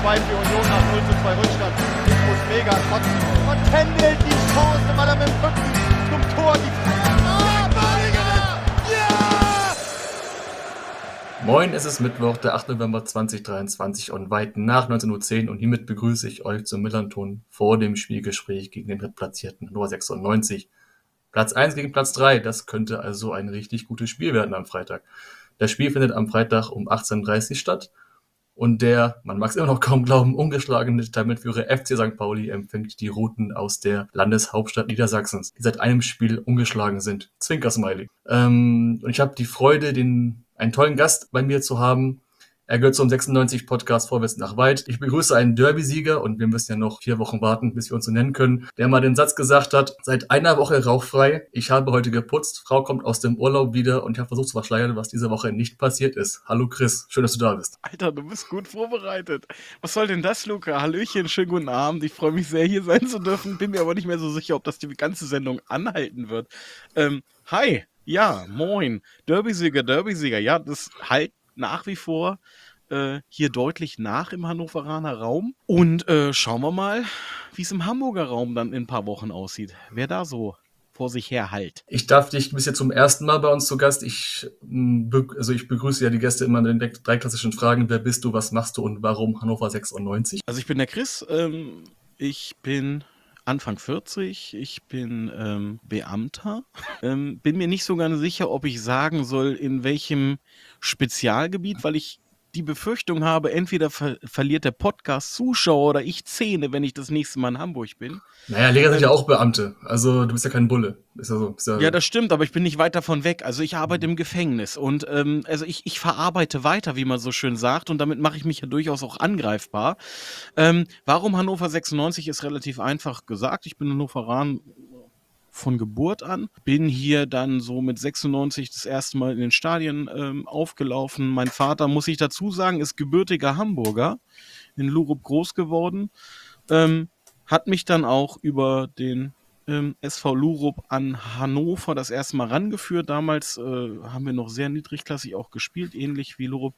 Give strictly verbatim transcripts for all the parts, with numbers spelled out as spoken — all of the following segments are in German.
zwei für Union nach null zu zwei Rückstand. Ich muss mega kotzen. Und Kendall die Chance, weil er mit dem Rücken zum Tor die Ah, ja! Moin, es ist Mittwoch, der achte November zweitausenddreiundzwanzig und weit nach neunzehn Uhr zehn und hiermit begrüße ich euch zum Millanton vor dem Spielgespräch gegen den drittplatzierten Hannover sechsundneunzig. Platz eins gegen Platz drei, das könnte also ein richtig gutes Spiel werden am Freitag. Das Spiel findet am Freitag um achtzehn Uhr dreißig statt und der, man mag es immer noch kaum glauben, ungeschlagene Tabellenführer F C Sankt Pauli empfängt die Routen aus der Landeshauptstadt Niedersachsens, die seit einem Spiel ungeschlagen sind. Zwinker-Smiley. Ähm, und ich habe die Freude, den einen tollen Gast bei mir zu haben. Er gehört zum sechsundneunzig-Podcast Vorwärts nach Weit. Ich begrüße einen Derby-Sieger und wir müssen ja noch vier Wochen warten, bis wir uns so nennen können, der mal den Satz gesagt hat, seit einer Woche rauchfrei, ich habe heute geputzt, Frau kommt aus dem Urlaub wieder und ich habe versucht zu verschleiern, was diese Woche nicht passiert ist. Hallo Chris, schön, dass du da bist. Alter, du bist gut vorbereitet. Was soll denn das, Luca? Hallöchen, schönen guten Abend. Ich freue mich sehr, hier sein zu dürfen. Bin mir aber nicht mehr so sicher, ob das die ganze Sendung anhalten wird. Ähm, hi, ja, moin. Derbysieger, Derbysieger. Ja, das halt nach wie vor äh, hier deutlich nach im Hannoveraner Raum. Und äh, schauen wir mal, wie es im Hamburger Raum dann in ein paar Wochen aussieht. Wer da so vor sich her halt. Ich darf dich, du bist jetzt zum ersten Mal bei uns zu Gast. Ich, also ich begrüße ja die Gäste immer mit den drei klassischen Fragen. Wer bist du, was machst du und warum Hannover sechsundneunzig? Also ich bin der Chris, ähm, ich bin Anfang vierzig, ich bin ähm, Beamter, ähm, bin mir nicht so ganz sicher, ob ich sagen soll, in welchem Spezialgebiet, weil ich die Befürchtung habe, entweder ver- verliert der Podcast Zuschauer oder ich Zähne, wenn ich das nächste Mal in Hamburg bin. Naja, Lehrer sind Ähm, ja auch Beamte. Also du bist ja kein Bulle. Ist ja so. Ist ja Ja, das stimmt, aber ich bin nicht weit davon weg. Also ich arbeite im Gefängnis und ähm, also ich, ich verarbeite weiter, wie man so schön sagt, und damit mache ich mich ja durchaus auch angreifbar. Ähm, warum Hannover sechsundneunzig ist relativ einfach gesagt. Ich bin Hannoveran von Geburt an, bin hier dann so mit sechsundneunzig das erste Mal in den Stadien ähm, aufgelaufen. Mein Vater, muss ich dazu sagen, ist gebürtiger Hamburger, in Lurup groß geworden, ähm, hat mich dann auch über den ähm, S V Lurup an Hannover das erste Mal rangeführt. Damals äh, haben wir noch sehr niedrigklassig auch gespielt, ähnlich wie Lurup.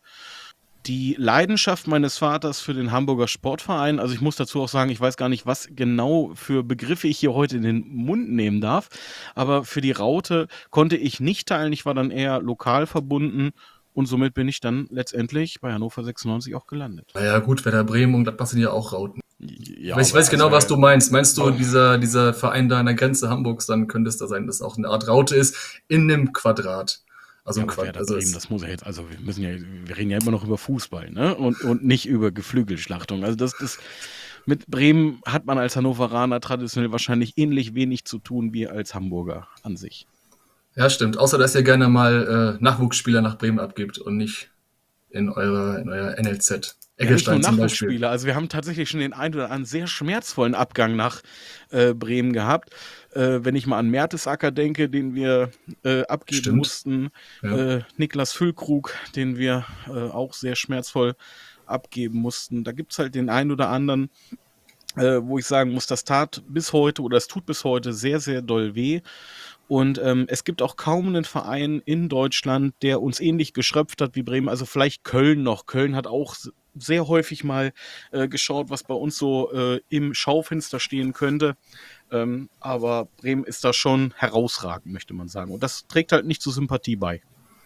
Die Leidenschaft meines Vaters für den Hamburger Sportverein, also ich muss dazu auch sagen, ich weiß gar nicht, was genau für Begriffe ich hier heute in den Mund nehmen darf, aber für die Raute konnte ich nicht teilen. Ich war dann eher lokal verbunden und somit bin ich dann letztendlich bei Hannover sechsundneunzig auch gelandet. Naja, gut, Werder Bremen und Gladbach sind ja auch Rauten. Ja, ich weiß, weiß genau, was du meinst. Meinst du, dieser, dieser Verein da an der Grenze Hamburgs, dann könnte es da sein, dass auch eine Art Raute ist in einem Quadrat. Also, ja, ein Quadrat. Werder Also Bremen, das muss ja jetzt, also wir müssen ja, wir reden ja immer noch über Fußball, ne? Und, und nicht über Geflügelschlachtung. Also das, das mit Bremen hat man als Hannoveraner traditionell wahrscheinlich ähnlich wenig zu tun wie als Hamburger an sich. Ja, stimmt. Außer, dass ihr gerne mal äh, Nachwuchsspieler nach Bremen abgibt und nicht in, eure, in euer N L Z. Ja, nicht nur Nachwuchsspieler. Also wir haben tatsächlich schon den einen oder anderen sehr schmerzvollen Abgang nach äh, Bremen gehabt. Äh, wenn ich mal an Mertesacker denke, den wir äh, abgeben Stimmt. mussten. Ja. Äh, Niklas Füllkrug, den wir äh, auch sehr schmerzvoll abgeben mussten. Da gibt es halt den einen oder anderen, äh, wo ich sagen muss, das tat bis heute oder es tut bis heute sehr, sehr doll weh. Und ähm, es gibt auch kaum einen Verein in Deutschland, der uns ähnlich geschröpft hat wie Bremen. Also vielleicht Köln noch. Köln hat auch sehr häufig mal äh, geschaut, was bei uns so äh, im Schaufenster stehen könnte. Ähm, aber Bremen ist da schon herausragend, möchte man sagen. Und das trägt halt nicht zur Sympathie bei.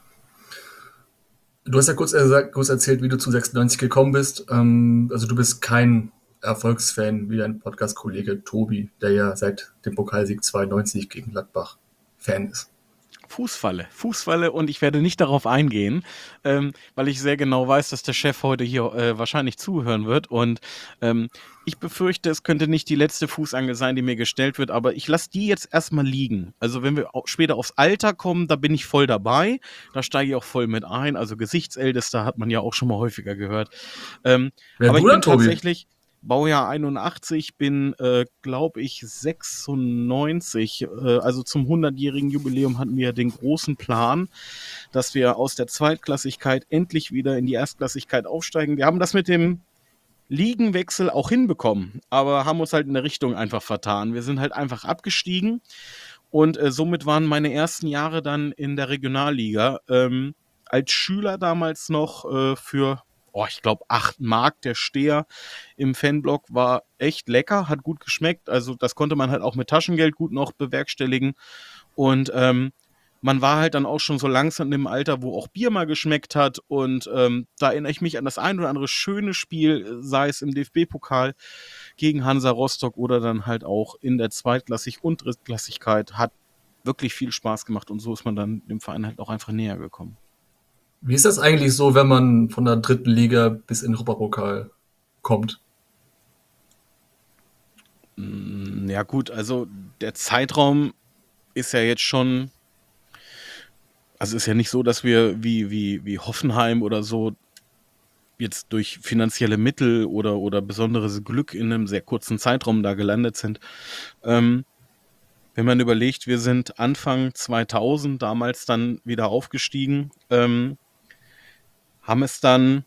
Du hast ja kurz, äh, kurz erzählt, wie du zu sechsundneunzig gekommen bist. Ähm, also du bist kein Erfolgsfan wie dein Podcast-Kollege Tobi, der ja seit dem Pokalsieg zweiundneunzig gegen Gladbach Fan ist. Fußfalle, Fußfalle und ich werde nicht darauf eingehen, ähm, weil ich sehr genau weiß, dass der Chef heute hier äh, wahrscheinlich zuhören wird und ähm, ich befürchte, es könnte nicht die letzte Fußangel sein, die mir gestellt wird, aber ich lasse die jetzt erstmal liegen. Also wenn wir auch später aufs Alter kommen, da bin ich voll dabei, da steige ich auch voll mit ein, also Gesichtsältester hat man ja auch schon mal häufiger gehört. Ähm, Wer aber du ich dann, bin Tobi? tatsächlich... Baujahr einundachtzig, bin, äh, glaube ich, sechsundneunzig. Äh, also zum hundertjährigen Jubiläum hatten wir den großen Plan, dass wir aus der Zweitklassigkeit endlich wieder in die Erstklassigkeit aufsteigen. Wir haben das mit dem Ligenwechsel auch hinbekommen, aber haben uns halt in der Richtung einfach vertan. Wir sind halt einfach abgestiegen und äh, somit waren meine ersten Jahre dann in der Regionalliga. Ähm, als Schüler damals noch äh, für oh, ich glaube, acht Mark der Steher im Fanblock, war echt lecker, hat gut geschmeckt. Also das konnte man halt auch mit Taschengeld gut noch bewerkstelligen. Und ähm, man war halt dann auch schon so langsam in dem Alter, wo auch Bier mal geschmeckt hat. Und ähm, da erinnere ich mich an das ein oder andere schöne Spiel, sei es im D F B-Pokal gegen Hansa Rostock oder dann halt auch in der Zweitklassig- und Drittklassigkeit. Hat wirklich viel Spaß gemacht und so ist man dann dem Verein halt auch einfach näher gekommen. Wie ist das eigentlich so, wenn man von der dritten Liga bis in den Europapokal kommt? Mm, Ja gut, also der Zeitraum ist ja jetzt schon, also ist ja nicht so, dass wir wie, wie, wie Hoffenheim oder so jetzt durch finanzielle Mittel oder, oder besonderes Glück in einem sehr kurzen Zeitraum da gelandet sind. Ähm, wenn man überlegt, wir sind Anfang zweitausend damals dann wieder aufgestiegen, ähm, haben es dann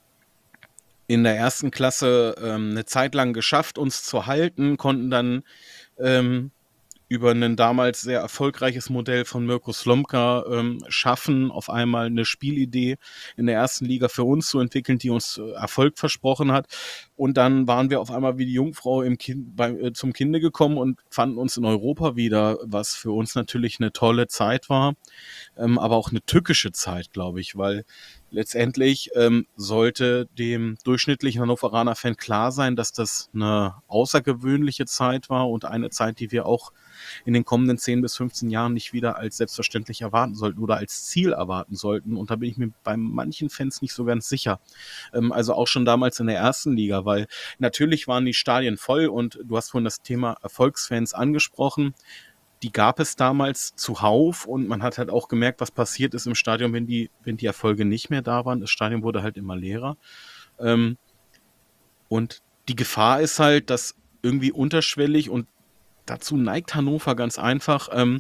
in der ersten Klasse ähm, eine Zeit lang geschafft, uns zu halten, konnten dann ähm, über ein damals sehr erfolgreiches Modell von Mirko Slomka ähm, schaffen, auf einmal eine Spielidee in der ersten Liga für uns zu entwickeln, die uns äh, Erfolg versprochen hat. Und dann waren wir auf einmal wie die Jungfrau im kind, bei, äh, zum Kinde gekommen und fanden uns in Europa wieder, was für uns natürlich eine tolle Zeit war, ähm, aber auch eine tückische Zeit, glaube ich, weil letztendlich ähm, sollte dem durchschnittlichen Hannoveraner-Fan klar sein, dass das eine außergewöhnliche Zeit war und eine Zeit, die wir auch in den kommenden zehn bis fünfzehn Jahren nicht wieder als selbstverständlich erwarten sollten oder als Ziel erwarten sollten. Und da bin ich mir bei manchen Fans nicht so ganz sicher. Ähm, also auch schon damals in der ersten Liga, weil natürlich waren die Stadien voll und du hast vorhin das Thema Erfolgsfans angesprochen. Die gab es damals zuhauf und man hat halt auch gemerkt, was passiert ist im Stadion, wenn die, wenn die Erfolge nicht mehr da waren. Das Stadion wurde halt immer leerer. Ähm, und die Gefahr ist halt, dass irgendwie unterschwellig, und dazu neigt Hannover ganz einfach, ähm,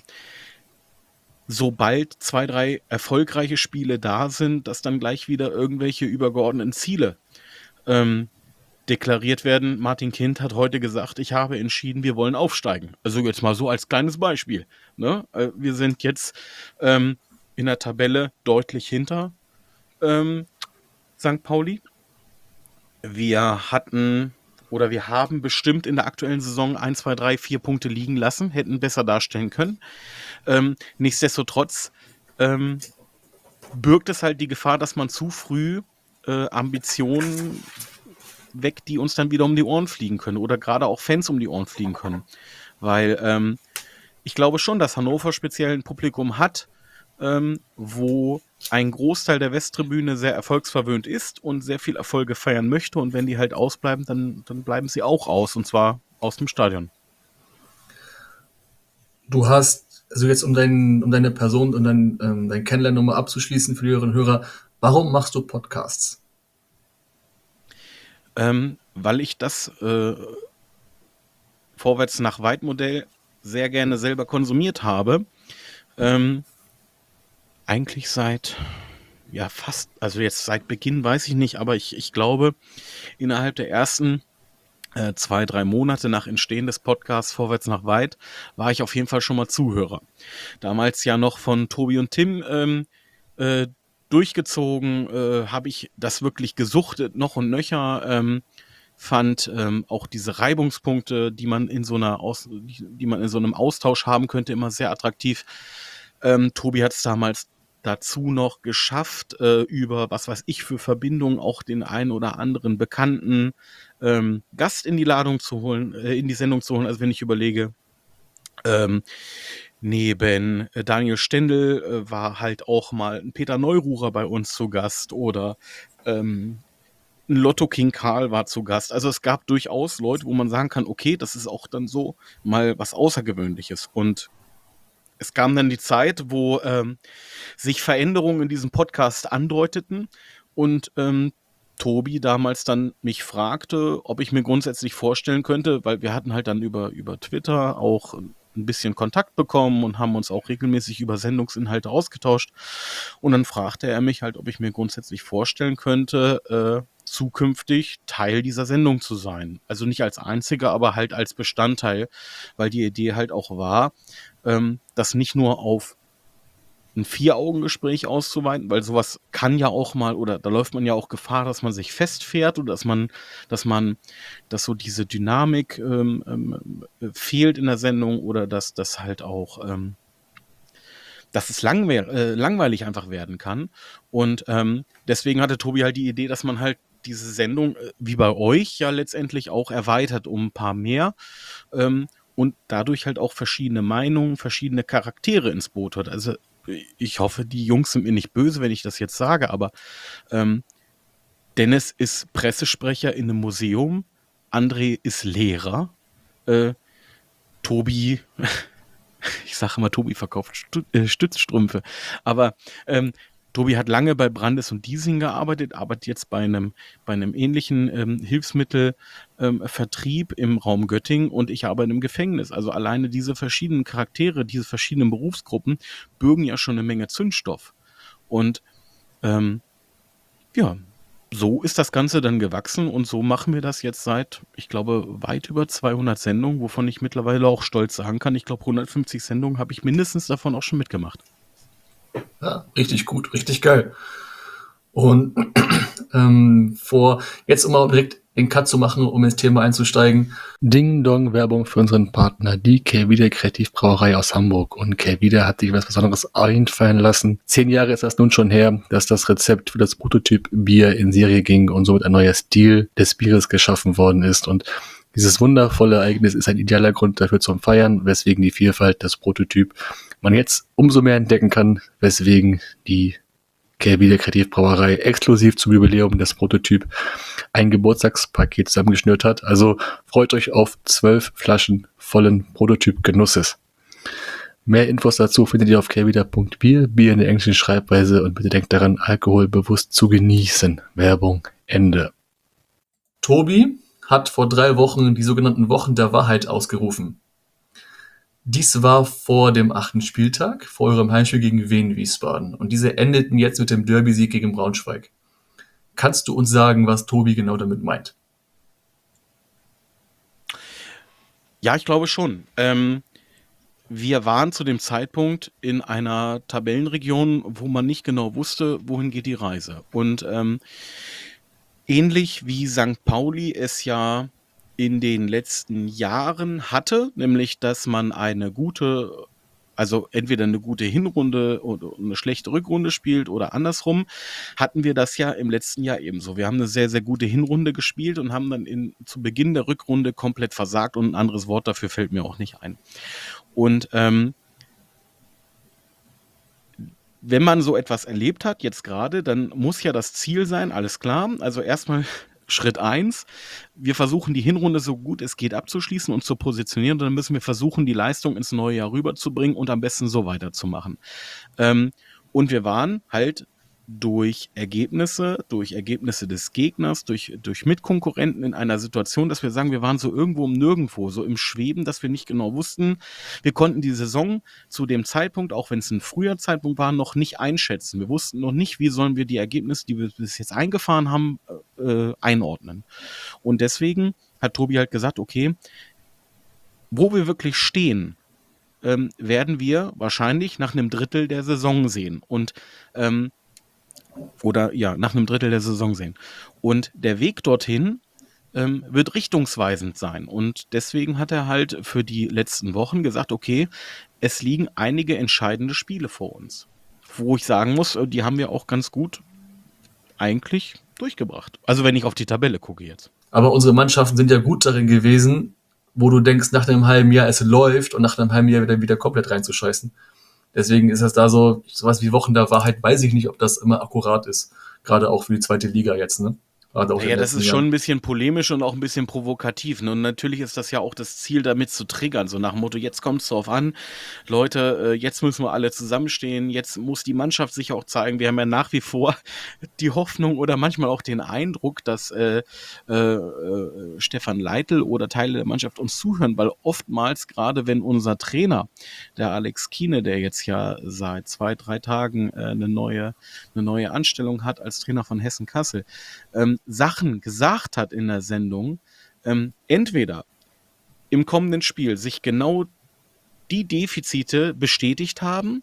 sobald zwei, drei erfolgreiche Spiele da sind, dass dann gleich wieder irgendwelche übergeordneten Ziele ähm, deklariert werden. Martin Kind hat heute gesagt, ich habe entschieden, wir wollen aufsteigen. Also jetzt mal so als kleines Beispiel. Ne? Äh, Wir sind jetzt ähm, in der Tabelle deutlich hinter ähm, Sankt Pauli. Wir hatten oder wir haben bestimmt in der aktuellen Saison ein, zwei, drei, vier Punkte liegen lassen, hätten besser darstellen können. Ähm, nichtsdestotrotz ähm, birgt es halt die Gefahr, dass man zu früh äh, Ambitionen weg, die uns dann wieder um die Ohren fliegen können oder gerade auch Fans um die Ohren fliegen können. Weil ähm, ich glaube schon, dass Hannover speziell ein Publikum hat, ähm, wo ein Großteil der Westtribüne sehr erfolgsverwöhnt ist und sehr viel Erfolge feiern möchte. Und wenn die halt ausbleiben, dann, dann bleiben sie auch aus, und zwar aus dem Stadion. Du hast, also jetzt um, dein, um deine Person und dein, ähm, dein Kennenlernen nochmal abzuschließen für die Hörerinnen und Hörer, warum machst du Podcasts? Ähm, weil ich das äh, Vorwärts nach Weit Modell sehr gerne selber konsumiert habe. Ähm, eigentlich seit, ja fast, also jetzt seit Beginn weiß ich nicht, aber ich, ich glaube, innerhalb der ersten äh, zwei, drei Monate nach Entstehen des Podcasts Vorwärts nach Weit war ich auf jeden Fall schon mal Zuhörer. Damals ja noch von Tobi und Tim ähm, äh, durchgezogen, äh, habe ich das wirklich gesuchtet, noch und nöcher, ähm, fand ähm, auch diese Reibungspunkte, die man in so einer Aus die, die man in so einem Austausch haben könnte, immer sehr attraktiv. Ähm, Tobi hat es damals dazu noch geschafft, äh, über was weiß ich für Verbindungen auch den einen oder anderen bekannten ähm, Gast in die Ladung zu holen, äh, in die Sendung zu holen. Also wenn ich überlege, ähm, neben äh, Daniel Stendel äh, war halt auch mal ein Peter Neururer bei uns zu Gast oder ähm, ein Lotto King Karl war zu Gast. Also es gab durchaus Leute, wo man sagen kann, okay, das ist auch dann so mal was Außergewöhnliches. Und es kam dann die Zeit, wo ähm, sich Veränderungen in diesem Podcast andeuteten und ähm, Tobi damals dann mich fragte, ob ich mir grundsätzlich vorstellen könnte, weil wir hatten halt dann über, über Twitter auch ein bisschen Kontakt bekommen und haben uns auch regelmäßig über Sendungsinhalte ausgetauscht. Und dann fragte er mich halt, ob ich mir grundsätzlich vorstellen könnte, äh, zukünftig Teil dieser Sendung zu sein. Also nicht als einziger, aber halt als Bestandteil, weil die Idee halt auch war, ähm, das nicht nur auf ein Vier-Augen-Gespräch auszuweiten, weil sowas kann ja auch mal, oder da läuft man ja auch Gefahr, dass man sich festfährt oder dass man, dass man, dass so diese Dynamik ähm, ähm, fehlt in der Sendung oder dass das halt auch, ähm, dass es langweil äh, langweilig einfach werden kann. Und ähm, deswegen hatte Tobi halt die Idee, dass man halt diese Sendung, äh, wie bei euch, ja letztendlich auch erweitert um ein paar mehr ähm, und dadurch halt auch verschiedene Meinungen, verschiedene Charaktere ins Boot hat. Also ich hoffe, die Jungs sind mir nicht böse, wenn ich das jetzt sage, aber ähm, Dennis ist Pressesprecher in einem Museum, André ist Lehrer, äh, Tobi, ich sage immer, Tobi verkauft Stu äh, Stützstrümpfe, aber ähm, Tobi hat lange bei Brandes und Diesing gearbeitet, arbeitet jetzt bei einem, bei einem ähnlichen ähm, Hilfsmittelvertrieb ähm, im Raum Göttingen und ich arbeite im Gefängnis. Also alleine diese verschiedenen Charaktere, diese verschiedenen Berufsgruppen bürgen ja schon eine Menge Zündstoff. Und ähm, ja, so ist das Ganze dann gewachsen und so machen wir das jetzt seit, ich glaube, weit über zweihundert Sendungen, wovon ich mittlerweile auch stolz sagen kann. Ich glaube, hundertfünfzig Sendungen habe ich mindestens davon auch schon mitgemacht. Ja, richtig gut, richtig geil. Und ähm, vor jetzt um mal direkt den Cut zu machen, um ins Thema einzusteigen. Ding Dong Werbung für unseren Partner, die Kehrwieder Kreativbrauerei aus Hamburg. Und Kehrwieder hat sich was Besonderes einfallen lassen. Zehn Jahre ist das nun schon her, dass das Rezept für das Prototyp Bier in Serie ging und somit ein neuer Stil des Bieres geschaffen worden ist. Und dieses wundervolle Ereignis ist ein idealer Grund dafür zum Feiern, weswegen die Vielfalt des Prototyp man jetzt umso mehr entdecken kann, weswegen die Kehrwieder Kreativbrauerei exklusiv zum Jubiläum des Prototyp ein Geburtstagspaket zusammengeschnürt hat. Also freut euch auf zwölf Flaschen vollen Prototyp-Genusses. Mehr Infos dazu findet ihr auf kehrwieder punkt bier, Bier in der englischen Schreibweise und bitte denkt daran, Alkohol bewusst zu genießen. Werbung Ende. Tobi hat vor drei Wochen die sogenannten Wochen der Wahrheit ausgerufen. Dies war vor dem achten Spieltag, vor eurem Heimspiel gegen Wien Wiesbaden. Und diese endeten jetzt mit dem Derby-Sieg gegen Braunschweig. Kannst du uns sagen, was Tobi genau damit meint? Ja, ich glaube schon. Ähm, wir waren zu dem Zeitpunkt in einer Tabellenregion, wo man nicht genau wusste, wohin geht die Reise. Und ähm, ähnlich wie Sankt Pauli es ja in den letzten Jahren hatte, nämlich dass man eine gute, also entweder eine gute Hinrunde oder eine schlechte Rückrunde spielt oder andersrum, hatten wir das ja im letzten Jahr ebenso. Wir haben eine sehr, sehr gute Hinrunde gespielt und haben dann in, zu Beginn der Rückrunde komplett versagt und ein anderes Wort dafür fällt mir auch nicht ein. Und ähm, wenn man so etwas erlebt hat, jetzt gerade, dann muss ja das Ziel sein, alles klar, also erstmal Schritt eins, wir versuchen die Hinrunde so gut es geht abzuschließen und zu positionieren und dann müssen wir versuchen, die Leistung ins neue Jahr rüberzubringen und am besten so weiterzumachen. Ähm, und wir waren halt durch Ergebnisse, durch Ergebnisse des Gegners, durch, durch Mitkonkurrenten in einer Situation, dass wir sagen, wir waren so irgendwo im Nirgendwo, so im Schweben, dass wir nicht genau wussten. Wir konnten die Saison zu dem Zeitpunkt, auch wenn es ein früher Zeitpunkt war, noch nicht einschätzen. Wir wussten noch nicht, wie sollen wir die Ergebnisse, die wir bis jetzt eingefahren haben, äh, einordnen. Und deswegen hat Tobi halt gesagt, okay, wo wir wirklich stehen, ähm, werden wir wahrscheinlich nach einem Drittel der Saison sehen. Und ähm, oder ja, nach einem Drittel der Saison sehen. Und der Weg dorthin ähm, wird richtungsweisend sein. Und deswegen hat er halt für die letzten Wochen gesagt, okay, es liegen einige entscheidende Spiele vor uns. Wo ich sagen muss, die haben wir auch ganz gut eigentlich durchgebracht. Also wenn ich auf die Tabelle gucke jetzt. Aber unsere Mannschaften sind ja gut darin gewesen, wo du denkst, nach einem halben Jahr es läuft und nach einem halben Jahr wieder, wieder komplett reinzuscheißen. Deswegen ist das da so, sowas wie Wochen der Wahrheit, weiß ich nicht, ob das immer akkurat ist. Gerade auch für die zweite Liga jetzt, ne? Gerade auch in Ja, den das letzten ist Jahren. schon ein bisschen polemisch und auch ein bisschen provokativ. Ne? Und natürlich ist das ja auch das Ziel, damit zu triggern. So nach dem Motto, jetzt kommt es drauf an, Leute, äh, jetzt müssen wir alle zusammenstehen, jetzt muss die Mannschaft sich auch zeigen. Wir haben ja nach wie vor die Hoffnung oder manchmal auch den Eindruck, dass äh, äh, äh, Stefan Leitl oder Teile der Mannschaft uns zuhören, weil oftmals, gerade wenn unser Trainer, der Alex Kiene, der jetzt ja seit zwei, drei Tagen äh, eine neue, eine neue Anstellung hat als Trainer von Hessen Kassel, ähm, Sachen gesagt hat in der Sendung, ähm, entweder im kommenden Spiel sich genau die Defizite bestätigt haben,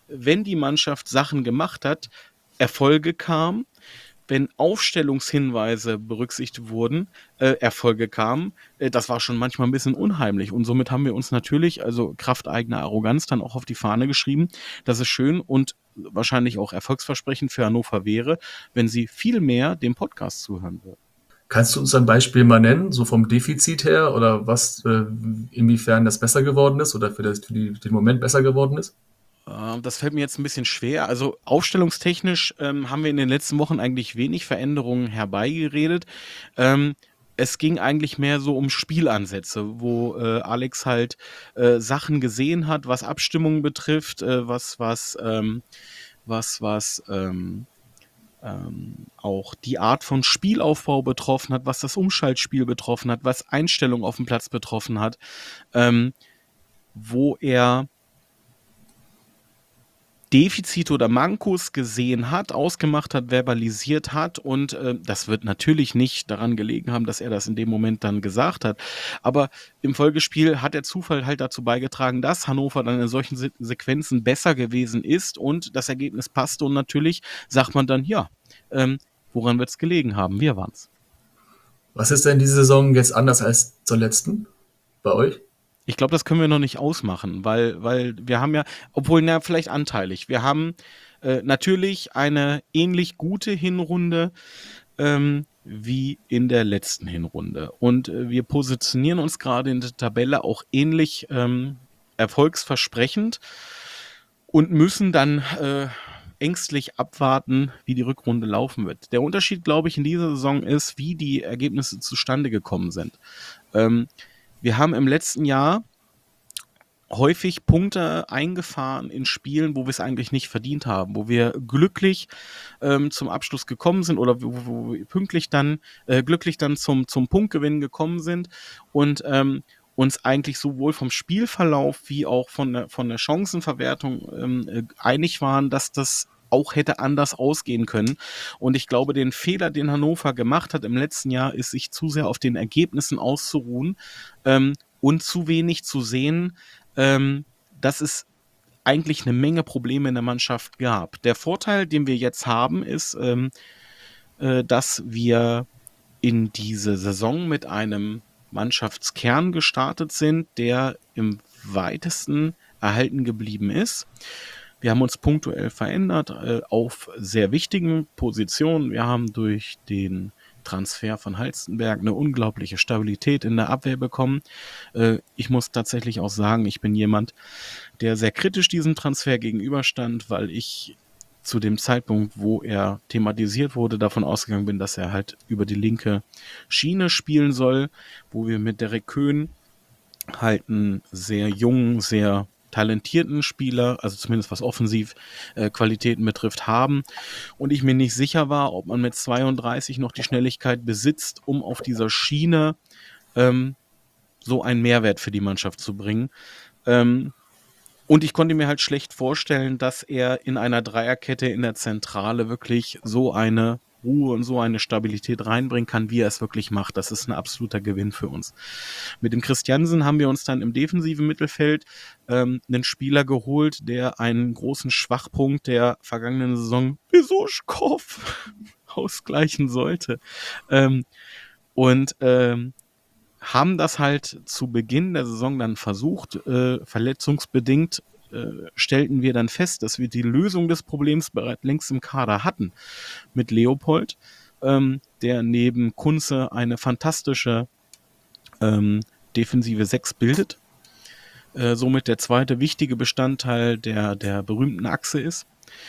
wenn die Mannschaft Sachen gemacht hat, Erfolge kamen, wenn Aufstellungshinweise berücksichtigt wurden, äh, Erfolge kamen, äh, das war schon manchmal ein bisschen unheimlich. Und somit haben wir uns natürlich, also Kraft eigener Arroganz, dann auch auf die Fahne geschrieben, dass es schön und wahrscheinlich auch erfolgsversprechend für Hannover wäre, wenn sie viel mehr dem Podcast zuhören würden. Kannst du uns ein Beispiel mal nennen, so vom Defizit her oder was, äh, inwiefern das besser geworden ist oder für, das, für die, den Moment besser geworden ist? Äh, Das fällt mir jetzt ein bisschen schwer. Also aufstellungstechnisch ähm, haben wir in den letzten Wochen eigentlich wenig Veränderungen herbeigeredet. Ähm, es ging eigentlich mehr so um Spielansätze, wo äh, Alex halt äh, Sachen gesehen hat, was Abstimmungen betrifft, äh, was was ähm, was was ähm, ähm, auch die Art von Spielaufbau betroffen hat, was das Umschaltspiel betroffen hat, was Einstellungen auf dem Platz betroffen hat, ähm, wo er Defizite oder Mankos gesehen hat, ausgemacht hat, verbalisiert hat und äh, das wird natürlich nicht daran gelegen haben, dass er das in dem Moment dann gesagt hat. Aber im Folgespiel hat der Zufall halt dazu beigetragen, dass Hannover dann in solchen Se- Sequenzen besser gewesen ist und das Ergebnis passte und natürlich sagt man dann, ja, ähm, woran wird es gelegen haben? Wir waren's. Was ist denn diese Saison jetzt anders als zur letzten bei euch? Ich glaube, das können wir noch nicht ausmachen, weil, weil wir haben ja, obwohl, na, vielleicht anteilig. Wir haben äh, natürlich eine ähnlich gute Hinrunde ähm, wie in der letzten Hinrunde. Und äh, wir positionieren uns gerade in der Tabelle auch ähnlich ähm, erfolgsversprechend und müssen dann äh, ängstlich abwarten, wie die Rückrunde laufen wird. Der Unterschied, glaube ich, in dieser Saison ist, wie die Ergebnisse zustande gekommen sind. Ähm, wir haben im letzten Jahr häufig Punkte eingefahren in Spielen, wo wir es eigentlich nicht verdient haben, wo wir glücklich ähm, zum Abschluss gekommen sind oder wo, wo wir pünktlich dann, äh, glücklich dann zum, zum Punktgewinn gekommen sind und ähm, uns eigentlich sowohl vom Spielverlauf wie auch von der, von der Chancenverwertung ähm, äh, einig waren, dass das auch hätte anders ausgehen können. Und ich glaube, den Fehler, den Hannover gemacht hat im letzten Jahr, ist, sich zu sehr auf den Ergebnissen auszuruhen ähm, und zu wenig zu sehen, ähm, dass es eigentlich eine Menge Probleme in der Mannschaft gab. Der Vorteil, den wir jetzt haben, ist, ähm, äh, dass wir in diese Saison mit einem Mannschaftskern gestartet sind, der im weitesten erhalten geblieben ist. Wir haben uns punktuell verändert äh, auf sehr wichtigen Positionen. Wir haben durch den Transfer von Halstenberg eine unglaubliche Stabilität in der Abwehr bekommen. Äh, ich muss tatsächlich auch sagen, ich bin jemand, der sehr kritisch diesem Transfer gegenüberstand, weil ich zu dem Zeitpunkt, wo er thematisiert wurde, davon ausgegangen bin, dass er halt über die linke Schiene spielen soll, wo wir mit Derek Köhn halt einen sehr jungen, sehr talentierten Spieler, also zumindest was offensiv äh, Qualitäten betrifft, haben. Und ich mir nicht sicher war, ob man mit zweiunddreißig noch die Schnelligkeit besitzt, um auf dieser Schiene ähm, so einen Mehrwert für die Mannschaft zu bringen. Ähm, und ich konnte mir halt schlecht vorstellen, dass er in einer Dreierkette in der Zentrale wirklich so eine Ruhe und so eine Stabilität reinbringen kann, wie er es wirklich macht. Das ist ein absoluter Gewinn für uns. Mit dem Christiansen haben wir uns dann im defensiven Mittelfeld ähm, einen Spieler geholt, der einen großen Schwachpunkt der vergangenen Saison, Besuschkow, ausgleichen sollte. Ähm, und ähm, haben das halt zu Beginn der Saison dann versucht, äh, verletzungsbedingt äh, stellten wir dann fest, dass wir die Lösung des Problems bereits längst im Kader hatten mit Leopold, ähm, der neben Kunze eine fantastische ähm, defensive Sechs bildet, äh, somit der zweite wichtige Bestandteil der, der berühmten Achse ist.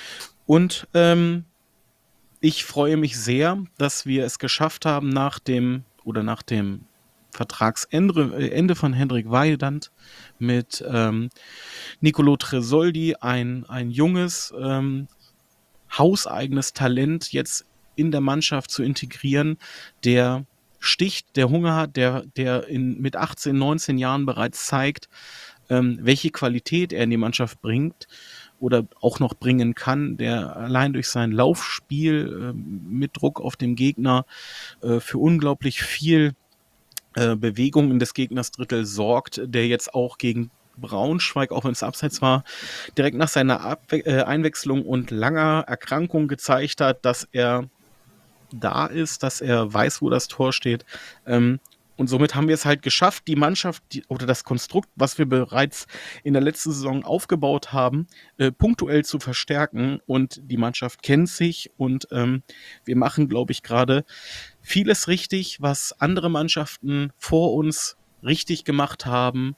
Und ähm, ich freue mich sehr, dass wir es geschafft haben, nach dem oder nach dem Vertragsende äh, Ende von Hendrik Weidand mit ähm, Nicolo Tresoldi ein, ein junges, ähm, hauseigenes Talent jetzt in der Mannschaft zu integrieren, der sticht, der Hunger hat, der, der in, mit achtzehn, neunzehn Jahren bereits zeigt, ähm, welche Qualität er in die Mannschaft bringt oder auch noch bringen kann, der allein durch sein Laufspiel äh, mit Druck auf dem Gegner äh, für unglaublich viel äh, Bewegung in des Gegners Drittel sorgt, der jetzt auch gegen Braunschweig, auch wenn es abseits war, direkt nach seiner Abwe- äh, Einwechslung und langer Erkrankung gezeigt hat, dass er da ist, dass er weiß, wo das Tor steht. Ähm, und somit haben wir es halt geschafft, die Mannschaft die, oder das Konstrukt, was wir bereits in der letzten Saison aufgebaut haben, äh, punktuell zu verstärken. Und die Mannschaft kennt sich und ähm, wir machen, glaube ich, gerade vieles richtig, was andere Mannschaften vor uns richtig gemacht haben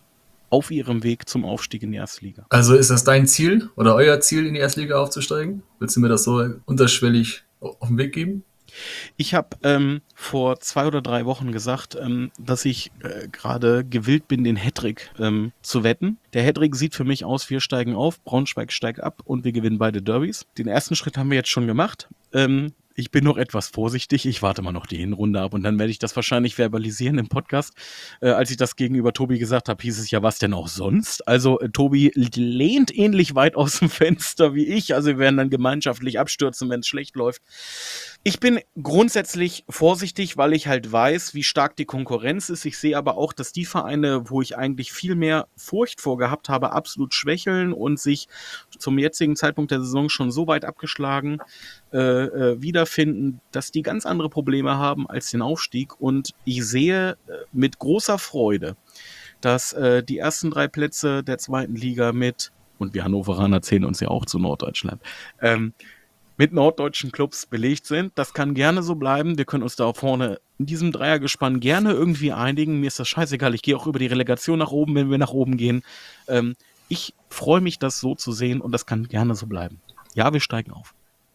auf ihrem Weg zum Aufstieg in die erste Liga. Also ist das dein Ziel oder euer Ziel, in die erste Liga aufzusteigen? Willst du mir das so unterschwellig auf den Weg geben? Ich habe ähm, vor zwei oder drei Wochen gesagt, ähm, dass ich äh, gerade gewillt bin, den Hattrick ähm, zu wetten. Der Hattrick sieht für mich aus, wir steigen auf, Braunschweig steigt ab und wir gewinnen beide Derbys. Den ersten Schritt haben wir jetzt schon gemacht. Ähm, ich bin noch etwas vorsichtig. Ich warte mal noch die Hinrunde ab und dann werde ich das wahrscheinlich verbalisieren im Podcast. Äh, als ich das gegenüber Tobi gesagt habe, hieß es ja, was denn auch sonst? Also äh, Tobi lehnt ähnlich weit aus dem Fenster wie ich. Also wir werden dann gemeinschaftlich abstürzen, wenn es schlecht läuft. Ich bin grundsätzlich vorsichtig, weil ich halt weiß, wie stark die Konkurrenz ist. Ich sehe aber auch, dass die Vereine, wo ich eigentlich viel mehr Furcht vorgehabt habe, absolut schwächeln und sich zum jetzigen Zeitpunkt der Saison schon so weit abgeschlagen äh, äh, wiederfinden, dass die ganz andere Probleme haben als den Aufstieg. Und ich sehe äh, mit großer Freude, dass äh, die ersten drei Plätze der zweiten Liga mit, und wir Hannoveraner zählen uns ja auch zu Norddeutschland, ähm, mit norddeutschen Clubs belegt sind. Das kann gerne so bleiben. Wir können uns da vorne in diesem Dreiergespann gerne irgendwie einigen. Mir ist das scheißegal. Ich gehe auch über die Relegation nach oben, wenn wir nach oben gehen. Ähm, ich freue mich, das so zu sehen und das kann gerne so bleiben. Ja, wir steigen auf.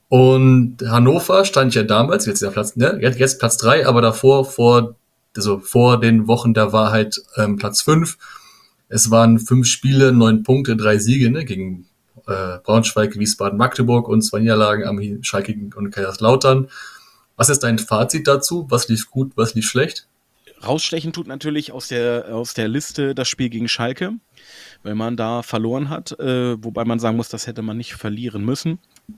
Und Hannover stand ja damals, jetzt ja Platz, ne, jetzt, jetzt Platz drei, aber davor, vor, also vor den Wochen der Wahrheit, ähm, Platz fünf. Es waren fünf Spiele, neun Punkte, drei Siege, ne, gegen äh, Braunschweig, Wiesbaden, Magdeburg und zwei Niederlagen am Schalke und Kaiserslautern. Was ist dein Fazit dazu? Was lief gut, was lief schlecht? Rausstechen tut natürlich aus der, aus der Liste das Spiel gegen Schalke, weil man da verloren hat, äh, wobei man sagen muss, das hätte man nicht verlieren müssen.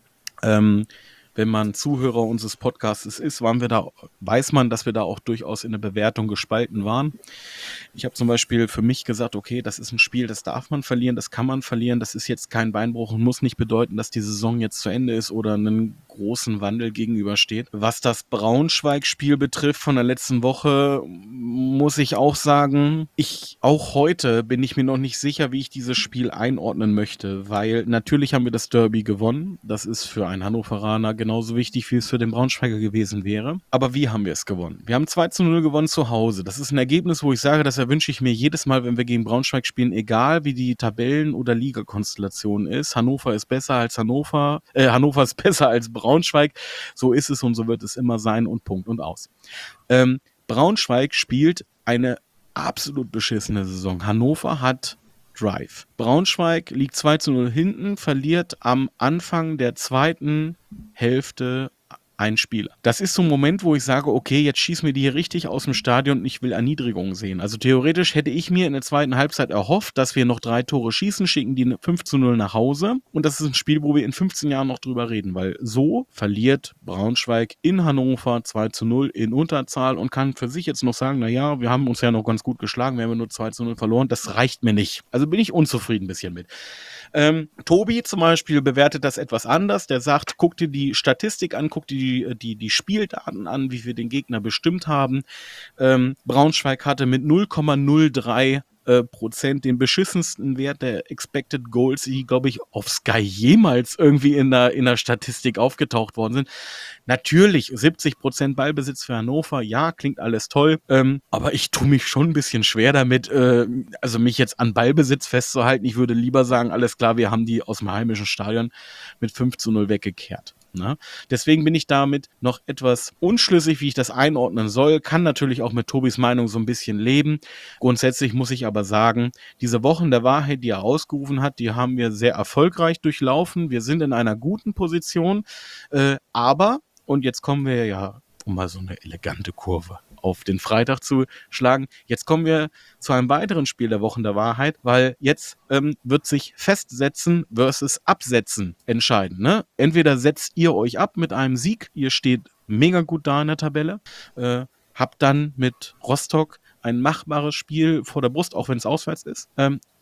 Ähm, wenn man Zuhörer unseres Podcasts ist, waren wir da, weiß man, dass wir da auch durchaus in der Bewertung gespalten waren. Ich habe zum Beispiel für mich gesagt, okay, das ist ein Spiel, das darf man verlieren, das kann man verlieren, das ist jetzt kein Beinbruch und muss nicht bedeuten, dass die Saison jetzt zu Ende ist oder einen großen Wandel gegenübersteht. Was das Braunschweig-Spiel betrifft von der letzten Woche, muss ich auch sagen, ich, auch heute bin ich mir noch nicht sicher, wie ich dieses Spiel einordnen möchte, weil natürlich haben wir das Derby gewonnen. Das ist für einen Hannoveraner genauso wichtig, wie es für den Braunschweiger gewesen wäre. Aber wie haben wir es gewonnen? Wir haben zwei zu null gewonnen zu Hause. Das ist ein Ergebnis, wo ich sage, das erwünsche ich mir jedes Mal, wenn wir gegen Braunschweig spielen, egal wie die Tabellen- oder Ligakonstellation ist. Hannover ist besser als Hannover, äh, Hannover ist besser als Braunschweig. So ist es und so wird es immer sein und Punkt und aus. Ähm, Braunschweig spielt eine absolut beschissene Saison. Hannover hat Drive. Braunschweig liegt zwei zu null hinten, verliert am Anfang der zweiten Hälfte ein Spieler. Das ist so ein Moment, wo ich sage, okay, jetzt schieß mir die hier richtig aus dem Stadion und ich will Erniedrigung sehen. Also theoretisch hätte ich mir in der zweiten Halbzeit erhofft, dass wir noch drei Tore schießen, schicken die fünf zu null nach Hause und das ist ein Spiel, wo wir in fünfzehn Jahren noch drüber reden, weil so verliert Braunschweig in Hannover zwei zu null in Unterzahl und kann für sich jetzt noch sagen, naja, wir haben uns ja noch ganz gut geschlagen, wir haben nur zwei zu null verloren, das reicht mir nicht. Also bin ich unzufrieden ein bisschen mit. Ähm, Tobi zum Beispiel bewertet das etwas anders. Der sagt, guck dir die Statistik an, guck dir die, die, die Spieldaten an, wie wir den Gegner bestimmt haben. Ähm, Braunschweig hatte mit null Komma null drei äh, Prozent den beschissensten Wert der Expected Goals, die, glaube ich, auf Sky jemals irgendwie in der, in der Statistik aufgetaucht worden sind. Natürlich, siebzig Prozent Ballbesitz für Hannover, ja, klingt alles toll, ähm, aber ich tue mich schon ein bisschen schwer damit, äh, also mich jetzt an Ballbesitz festzuhalten. Ich würde lieber sagen, alles klar, wir haben die aus dem heimischen Stadion mit fünf zu null weggekehrt. Ne? Deswegen bin ich damit noch etwas unschlüssig, wie ich das einordnen soll. Kann natürlich auch mit Tobis Meinung so ein bisschen leben. Grundsätzlich muss ich aber sagen, diese Wochen der Wahrheit, die er ausgerufen hat, die haben wir sehr erfolgreich durchlaufen. Wir sind in einer guten Position, äh, aber, und jetzt kommen wir ja, um mal so eine elegante Kurve auf den Freitag zu schlagen. Jetzt kommen wir zu einem weiteren Spiel der Wochen der Wahrheit, weil jetzt ähm, wird sich Festsetzen versus Absetzen entscheiden. Ne? Entweder setzt ihr euch ab mit einem Sieg, ihr steht mega gut da in der Tabelle, äh, habt dann mit Rostock ein machbares Spiel vor der Brust, auch wenn es auswärts ist. Ähm,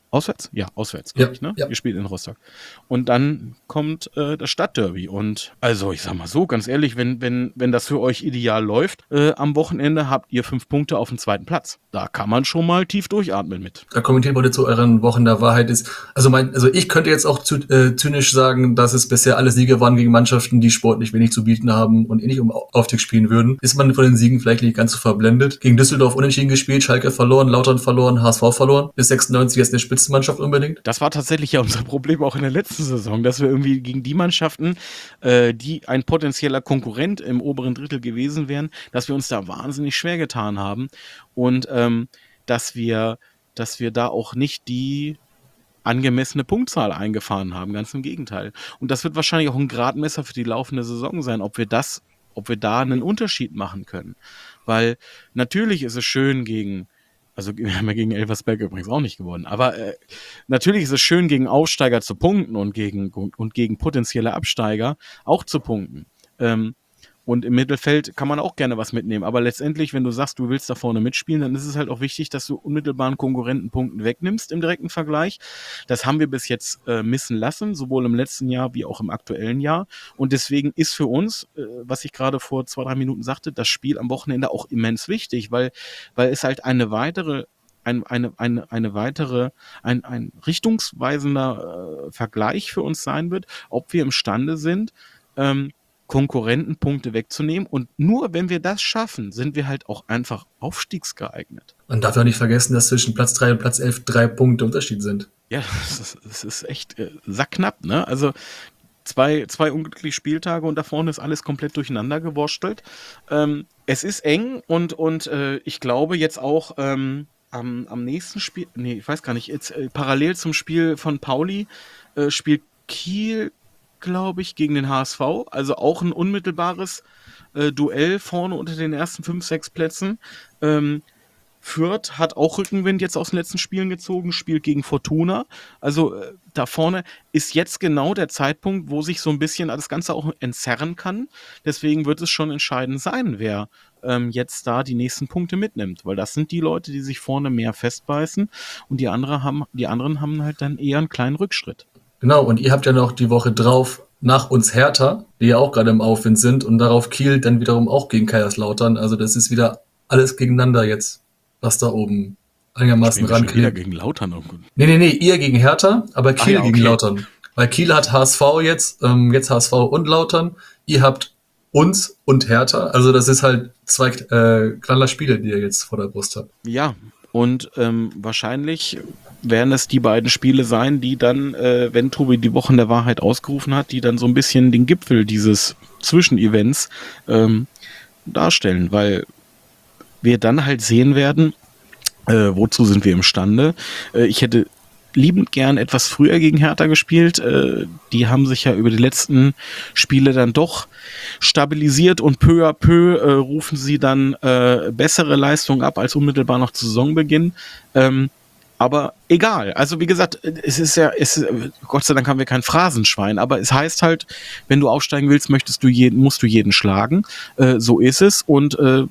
Auswärts? Ja, auswärts, glaube Ja, ich, ne? ja. Ihr spielt in Rostock. Und dann kommt äh, das Stadtderby. Und also, ich sag mal so, ganz ehrlich, wenn, wenn, wenn das für euch ideal läuft, äh, am Wochenende habt ihr fünf Punkte auf dem zweiten Platz. Da kann man schon mal tief durchatmen mit. Da kommentieren wollte zu euren Wochen der Wahrheit ist. Also mein, also ich könnte jetzt auch zu, äh, zynisch sagen, dass es bisher alle Siege waren gegen Mannschaften, die sportlich wenig zu bieten haben und eh nicht um Aufstieg spielen würden. Ist man von den Siegen vielleicht nicht ganz so verblendet. Gegen Düsseldorf unentschieden gespielt, Schalke verloren, Lautern verloren, H S V verloren. Bis sechsundneunzig jetzt eine Spitzenmannschaft unbedingt. Das war tatsächlich ja unser Problem auch in der letzten Saison, dass wir irgendwie gegen die Mannschaften, äh, die ein potenzieller Konkurrent im oberen Drittel gewesen wären, dass wir uns da wahnsinnig schwer getan haben und ähm, dass wir, dass wir da auch nicht die angemessene Punktzahl eingefahren haben, ganz im Gegenteil. Und das wird wahrscheinlich auch ein Gradmesser für die laufende Saison sein, ob wir das, ob wir da einen Unterschied machen können. Weil natürlich ist es schön gegen Also wir haben ja gegen Elversberg übrigens auch nicht gewonnen. Aber äh, natürlich ist es schön, gegen Aufsteiger zu punkten und gegen, und gegen potenzielle Absteiger auch zu punkten. Ähm, und im Mittelfeld kann man auch gerne was mitnehmen. Aber letztendlich, wenn du sagst, du willst da vorne mitspielen, dann ist es halt auch wichtig, dass du unmittelbaren Konkurrentenpunkten wegnimmst im direkten Vergleich. Das haben wir bis jetzt äh, missen lassen, sowohl im letzten Jahr wie auch im aktuellen Jahr. Und deswegen ist für uns, äh, was ich gerade vor zwei, drei Minuten sagte, das Spiel am Wochenende auch immens wichtig, weil, weil es halt eine weitere Ein, eine, eine, eine weitere, ein, ein richtungsweisender äh, Vergleich für uns sein wird, ob wir imstande sind, ähm, Konkurrentenpunkte wegzunehmen. Und nur wenn wir das schaffen, sind wir halt auch einfach aufstiegsgeeignet. Man darf ja nicht vergessen, dass zwischen Platz drei und Platz elf drei Punkte Unterschied sind. Ja, das ist, das ist echt äh, sackknapp, ne? Also zwei, zwei unglückliche Spieltage und da vorne ist alles komplett durcheinander gewurstelt. Ähm, es ist eng und, und äh, ich glaube jetzt auch ähm, am, am nächsten Spiel, nee, ich weiß gar nicht, jetzt äh, parallel zum Spiel von Pauli äh, spielt Kiel, glaube ich, gegen den H S V. Also auch ein unmittelbares äh, Duell vorne unter den ersten fünf, sechs Plätzen. Ähm, Fürth hat auch Rückenwind jetzt aus den letzten Spielen gezogen, spielt gegen Fortuna. Also äh, da vorne ist jetzt genau der Zeitpunkt, wo sich so ein bisschen das Ganze auch entzerren kann. Deswegen wird es schon entscheidend sein, wer ähm, jetzt da die nächsten Punkte mitnimmt. Weil das sind die Leute, die sich vorne mehr festbeißen und die, andere haben, die anderen haben halt dann eher einen kleinen Rückschritt. Genau, und ihr habt ja noch die Woche drauf nach uns Hertha, die ja auch gerade im Aufwind sind und darauf Kiel dann wiederum auch gegen Kaiserslautern. Also das ist wieder alles gegeneinander jetzt, was da oben einigermaßen Spielen wir schon wieder rankriegt. gegen Lautern. Und Nee, nee, nee, ihr gegen Hertha, aber Kiel Ah, ja, okay. gegen Lautern. Weil Kiel hat H S V jetzt, ähm, jetzt H S V und Lautern. Ihr habt uns und Hertha. Also das ist halt zwei äh, kleine Spiele, die ihr jetzt vor der Brust habt. Ja, und ähm, wahrscheinlich werden es die beiden Spiele sein, die dann, äh, wenn Tobi die Wochen der Wahrheit ausgerufen hat, die dann so ein bisschen den Gipfel dieses Zwischenevents ähm, darstellen, weil wir dann halt sehen werden, äh, wozu sind wir imstande. Äh, ich hätte liebend gern etwas früher gegen Hertha gespielt. Äh, die haben sich ja über die letzten Spiele dann doch stabilisiert und peu à peu äh, rufen sie dann äh, bessere Leistungen ab als unmittelbar noch zu Saisonbeginn. Ähm, aber egal. Also wie gesagt, es ist ja, es, Gott sei Dank haben wir kein Phrasenschwein, aber es heißt halt, wenn du aufsteigen willst, möchtest du jeden, musst du jeden schlagen. Äh, so ist es. Und äh,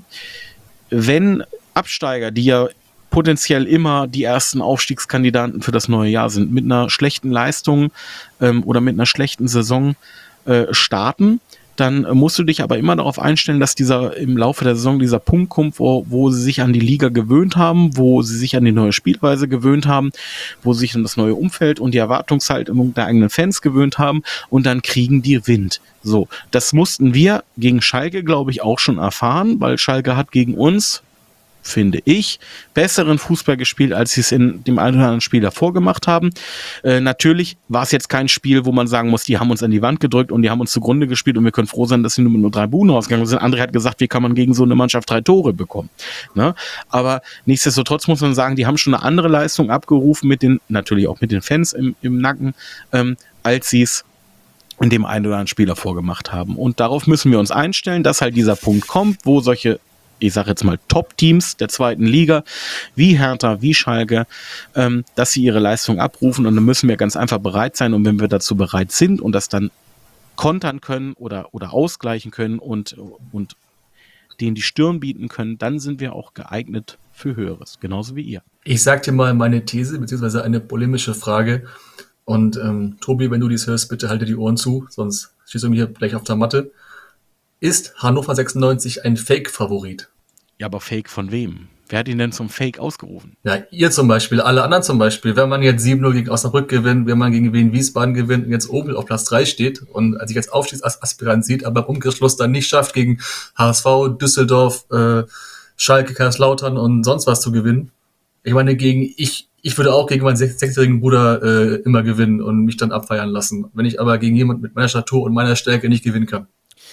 wenn Absteiger, die ja potenziell immer die ersten Aufstiegskandidaten für das neue Jahr sind, mit einer schlechten Leistung ähm, oder mit einer schlechten Saison äh, starten, dann äh, musst du dich aber immer darauf einstellen, dass dieser im Laufe der Saison dieser Punkt kommt, wo, wo sie sich an die Liga gewöhnt haben, wo sie sich an die neue Spielweise gewöhnt haben, wo sie sich an das neue Umfeld und die Erwartungshaltung der eigenen Fans gewöhnt haben und dann kriegen die Wind. So, das mussten wir gegen Schalke, glaube ich, auch schon erfahren, weil Schalke hat gegen uns, finde ich, besseren Fußball gespielt, als sie es in dem einen oder anderen Spiel davor gemacht haben. Äh, natürlich war es jetzt kein Spiel, wo man sagen muss, die haben uns an die Wand gedrückt und die haben uns zugrunde gespielt und wir können froh sein, dass sie nur mit nur drei Buden ausgegangen sind. André hat gesagt, wie kann man gegen so eine Mannschaft drei Tore bekommen? Ne? Aber nichtsdestotrotz muss man sagen, die haben schon eine andere Leistung abgerufen, mit den, natürlich auch mit den Fans im, im Nacken, ähm, als sie es in dem einen oder anderen Spiel davor gemacht haben. Und darauf müssen wir uns einstellen, dass halt dieser Punkt kommt, wo solche, ich sage jetzt mal Top-Teams der zweiten Liga, wie Hertha, wie Schalke, ähm, dass sie ihre Leistung abrufen und dann müssen wir ganz einfach bereit sein und wenn wir dazu bereit sind und das dann kontern können oder, oder ausgleichen können und, und denen die Stirn bieten können, dann sind wir auch geeignet für Höheres, genauso wie ihr. Ich sag dir mal meine These, beziehungsweise eine polemische Frage. Und ähm, Tobi, wenn du dies hörst, bitte halte die Ohren zu, sonst stehst du mir hier gleich auf der Matte. Ist Hannover sechsundneunzig ein Fake-Favorit? Ja, aber Fake von wem? Wer hat ihn denn zum Fake ausgerufen? Ja, ihr zum Beispiel, alle anderen zum Beispiel. Wenn man jetzt sieben null gegen Osnabrück gewinnt, wenn man gegen Wien Wiesbaden gewinnt und jetzt oben auf Platz drei steht und sich als Aufstiegsaspirant sieht, aber im Umkehrschluss dann nicht schafft, gegen H S V, Düsseldorf, äh, Schalke, Kaiserslautern und sonst was zu gewinnen. Ich meine, gegen ich ich würde auch gegen meinen sechsjährigen Bruder äh, immer gewinnen und mich dann abfeiern lassen. Wenn ich aber gegen jemanden mit meiner Statur und meiner Stärke nicht gewinnen kann.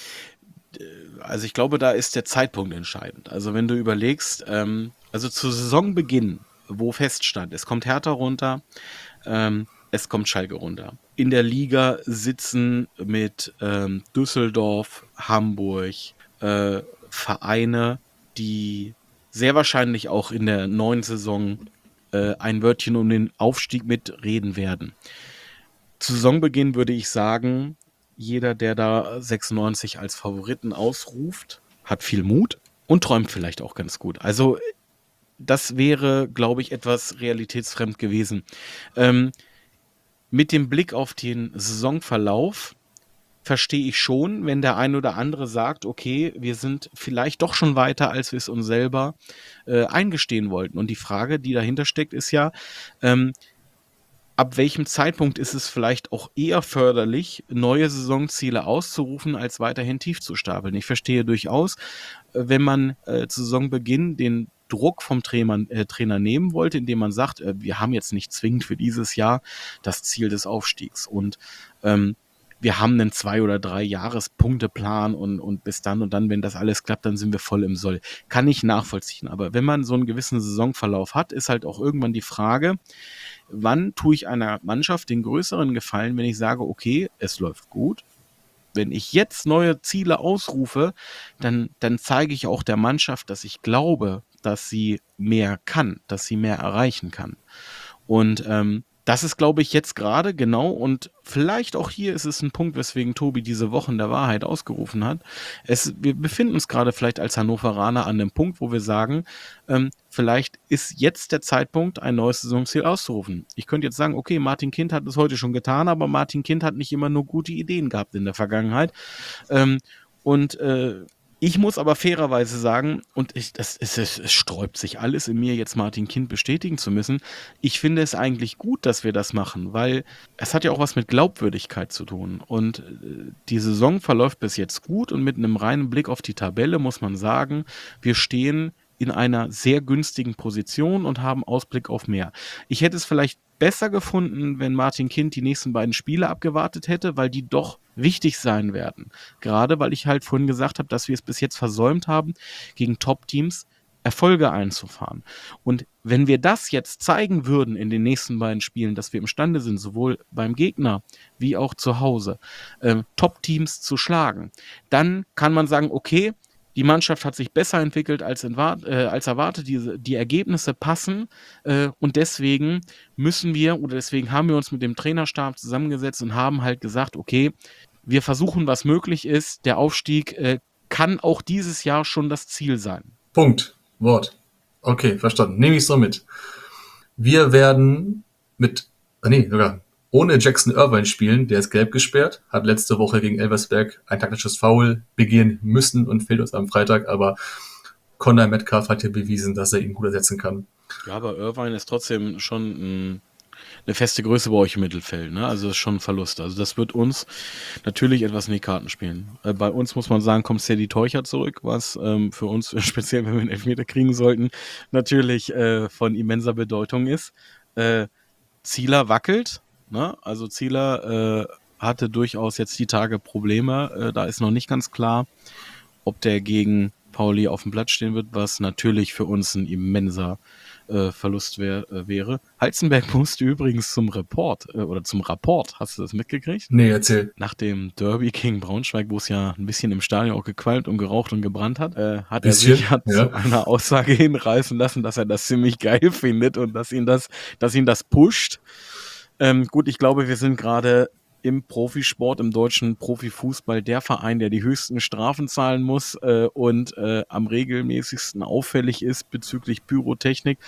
Also ich glaube, da ist der Zeitpunkt entscheidend. Also wenn du überlegst, ähm, also zu Saisonbeginn, wo feststand, es kommt Hertha runter, ähm, es kommt Schalke runter. In der Liga sitzen mit ähm, Düsseldorf, Hamburg, äh, Vereine, die sehr wahrscheinlich auch in der neuen Saison äh, ein Wörtchen um den Aufstieg mitreden werden. Zu Saisonbeginn würde ich sagen, jeder, der da sechsundneunzig als Favoriten ausruft, hat viel Mut und träumt vielleicht auch ganz gut. Also das wäre, glaube ich, etwas realitätsfremd gewesen. Ähm, mit dem Blick auf den Saisonverlauf verstehe ich schon, wenn der ein oder andere sagt, okay, wir sind vielleicht doch schon weiter, als wir es uns selber äh, eingestehen wollten. Und die Frage, die dahinter steckt, ist ja, ähm, ab welchem Zeitpunkt ist es vielleicht auch eher förderlich, neue Saisonziele auszurufen, als weiterhin tief zu stapeln? Ich verstehe durchaus, wenn man äh, zu Saisonbeginn den Druck vom Trainer, äh, Trainer nehmen wollte, indem man sagt, äh, wir haben jetzt nicht zwingend für dieses Jahr das Ziel des Aufstiegs und ähm, wir haben einen zwei- oder drei Jahres-Punkteplan und, und bis dann und dann, wenn das alles klappt, dann sind wir voll im Soll. Kann ich nachvollziehen. Aber wenn man so einen gewissen Saisonverlauf hat, ist halt auch irgendwann die Frage, wann tue ich einer Mannschaft den größeren Gefallen, wenn ich sage, okay, es läuft gut. Wenn ich jetzt neue Ziele ausrufe, dann, dann zeige ich auch der Mannschaft, dass ich glaube, dass sie mehr kann, dass sie mehr erreichen kann. Und ähm, das ist, glaube ich, jetzt gerade genau und vielleicht auch hier ist es ein Punkt, weswegen Tobi diese Wochen der Wahrheit ausgerufen hat. Es, wir befinden uns gerade vielleicht als Hannoveraner an dem Punkt, wo wir sagen, ähm, vielleicht ist jetzt der Zeitpunkt, ein neues Saisonziel auszurufen. Ich könnte jetzt sagen, okay, Martin Kind hat es heute schon getan, aber Martin Kind hat nicht immer nur gute Ideen gehabt in der Vergangenheit. Ähm, und äh, Ich muss aber fairerweise sagen, und ich, das, es, es, es sträubt sich alles in mir, jetzt Martin Kind bestätigen zu müssen, ich finde es eigentlich gut, dass wir das machen, weil es hat ja auch was mit Glaubwürdigkeit zu tun. Und äh, die Saison verläuft bis jetzt gut und mit einem reinen Blick auf die Tabelle muss man sagen, wir stehen in einer sehr günstigen Position und haben Ausblick auf mehr. Ich hätte es vielleicht besser gefunden, wenn Martin Kind die nächsten beiden Spiele abgewartet hätte, weil die doch wichtig sein werden. Gerade weil ich halt vorhin gesagt habe, dass wir es bis jetzt versäumt haben, gegen Top-Teams Erfolge einzufahren. Und wenn wir das jetzt zeigen würden in den nächsten beiden Spielen, dass wir imstande sind, sowohl beim Gegner wie auch zu Hause äh, Top-Teams zu schlagen, dann kann man sagen, okay, die Mannschaft hat sich besser entwickelt als, entwart, äh, als erwartet, die, die Ergebnisse passen äh, und deswegen müssen wir oder deswegen haben wir uns mit dem Trainerstab zusammengesetzt und haben halt gesagt, okay, wir versuchen, was möglich ist, der Aufstieg äh, kann auch dieses Jahr schon das Ziel sein. Punkt. Wort. Okay, verstanden. Nehme ich so mit. Wir werden mit, ah nee, sogar ohne Jackson Irvine spielen, der ist gelb gesperrt, hat letzte Woche gegen Elversberg ein taktisches Foul begehen müssen und fehlt uns am Freitag, aber Conor Metcalf hat ja bewiesen, dass er ihn gut ersetzen kann. Ja, aber Irvine ist trotzdem schon ein, eine feste Größe bei euch im Mittelfeld, ne? Also das ist schon ein Verlust. Also das wird uns natürlich etwas in die Karten spielen. Äh, bei uns muss man sagen, kommt Sadie Teucher zurück, was ähm, für uns, speziell wenn wir einen Elfmeter kriegen sollten, natürlich äh, von immenser Bedeutung ist. Äh, Zieler wackelt, ne? Also Zieler äh, hatte durchaus jetzt die Tage Probleme. Äh, da ist noch nicht ganz klar, ob der gegen Pauli auf dem Platz stehen wird, was natürlich für uns ein immenser äh, Verlust wär, äh, wäre. Heizenberg musste übrigens zum Report äh, oder zum Rapport, hast du das mitgekriegt? Nee, erzähl. Nach dem Derby gegen Braunschweig, wo es ja ein bisschen im Stadion auch gequalmt und geraucht und gebrannt hat, äh, hat Bisschen, er sich ja, ja. zu einer Aussage hinreißen lassen, dass er das ziemlich geil findet und dass ihn das, dass ihn das pusht. Ähm, gut, ich glaube, wir sind gerade im Profisport, im deutschen Profifußball der Verein, der die höchsten Strafen zahlen muss äh, und äh, am regelmäßigsten auffällig ist bezüglich Pyrotechnik.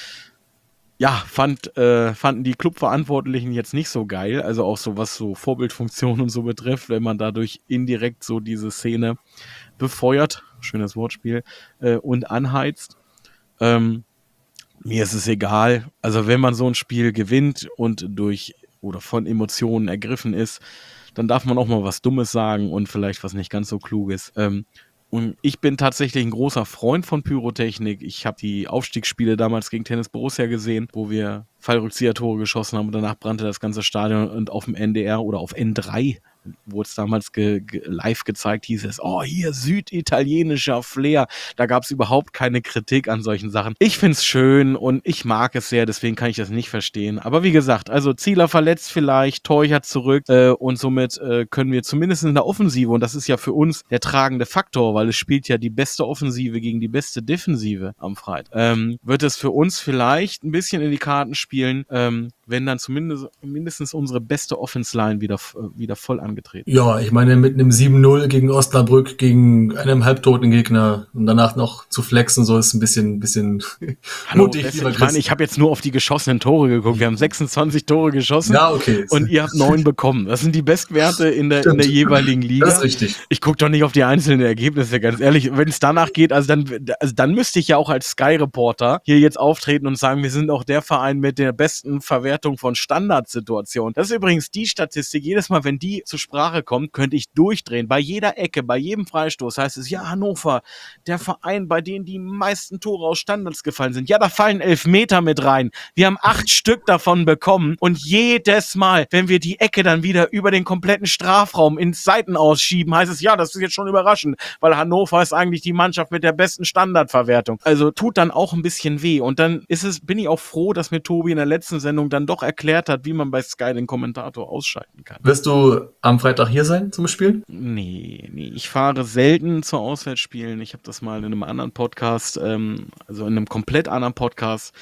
Ja, fand, äh, fanden die Clubverantwortlichen jetzt nicht so geil, also auch so was so Vorbildfunktion und so betrifft, wenn man dadurch indirekt so diese Szene befeuert, schönes Wortspiel, äh, und anheizt. Ähm, mir ist es egal, also wenn man so ein Spiel gewinnt und durch oder von Emotionen ergriffen ist, dann darf man auch mal was Dummes sagen und vielleicht was nicht ganz so Kluges. Ähm, Und ich bin tatsächlich ein großer Freund von Pyrotechnik. Ich habe die Aufstiegsspiele damals gegen Tennis Borussia gesehen, wo wir Fallrückzieher-Tore geschossen haben und danach brannte das ganze Stadion und auf dem N D R oder auf N drei wurde es damals ge- ge- live gezeigt, hieß es, oh, hier süditalienischer Flair. Da gab es überhaupt keine Kritik an solchen Sachen. Ich find's schön und ich mag es sehr, deswegen kann ich das nicht verstehen. Aber wie gesagt, also Zieler verletzt vielleicht, Teuchert zurück äh, und somit äh, können wir zumindest in der Offensive, und das ist ja für uns der tragende Faktor, weil es spielt ja die beste Offensive gegen die beste Defensive am Freitag, ähm, wird es für uns vielleicht ein bisschen in die Karten spielen, ähm, wenn dann zumindest mindestens unsere beste Offense-Line wieder, äh, wieder voll angetreten. Ja, ich meine, mit einem sieben null gegen Osnabrück, gegen einen halbtoten Gegner und danach noch zu flexen, so ist ein bisschen, ein bisschen Hallo, mutig. das, lieber ich meine, Chris. ich habe jetzt nur auf die geschossenen Tore geguckt. Wir haben sechsundzwanzig Tore geschossen Ja, okay. und ihr habt neun bekommen. Das sind die Bestwerte in der, in Stimmt. der jeweiligen Liga. Das ist richtig. Ich gucke doch nicht auf die einzelnen Ergebnisse, ganz ehrlich. Wenn es danach geht, also dann, also dann müsste ich ja auch als Sky-Reporter hier jetzt auftreten und sagen, wir sind auch der Verein mit der besten Verwertung von Standardsituationen. Das ist übrigens die Statistik. Jedes Mal, wenn die zur Sprache kommt, könnte ich durchdrehen. Bei jeder Ecke, bei jedem Freistoß heißt es, ja, Hannover, der Verein, bei dem die meisten Tore aus Standards gefallen sind. Ja, da fallen elf Meter mit rein. Wir haben acht Stück davon bekommen und jedes Mal, wenn wir die Ecke dann wieder über den kompletten Strafraum ins Seiten ausschieben, heißt es, ja, das ist jetzt schon überraschend, weil Hannover ist eigentlich die Mannschaft mit der besten Standardverwertung. Also tut dann auch ein bisschen weh und dann ist es, bin ich auch froh, dass mir Tobi in der letzten Sendung dann doch erklärt hat, wie man bei Sky den Kommentator ausschalten kann. Wirst du am Freitag hier sein zum Spiel? Nee, nee, ich fahre selten zu Auswärtsspielen. Ich habe das mal in einem anderen Podcast, ähm, also in einem komplett anderen Podcast